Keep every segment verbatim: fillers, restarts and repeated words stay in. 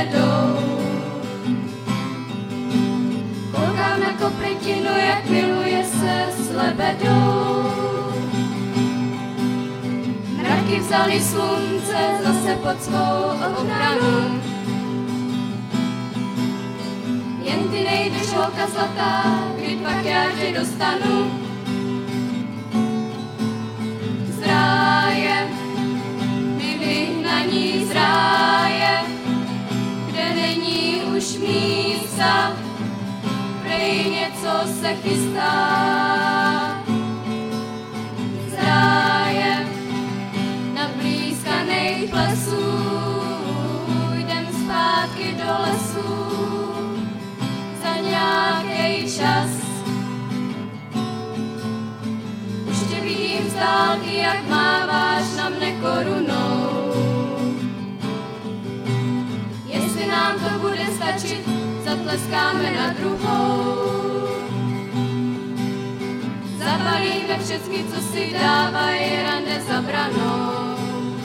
vedou. Koukám na koprytinu, jak miluje se s lebedou. Mraky vzali slunce zase pod svou ochranu. Jen ty nejdeš, holka zlatá, kdy pak já tě dostanu. Z ráje, my vyhnaní z ráje, kde není už místa, prej něco se chystá. Z ráje, na blízkaných lesů, jdem zpátky do lesů, za nějakej čas. Už tě vidím z dálky, jak máváš na mne korunou. Jestli nám to bude stačit, zatleskáme na druhou. Zabalíme všecky, co si dávají rande za branou.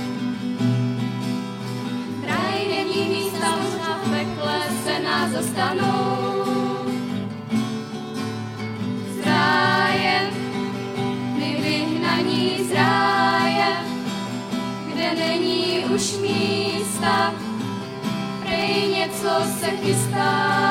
Ráj není místa, možná v pekle se nás zastanou. Z ráje, my vyhnaní z ráje, kde není už místa, prej něco se chystá.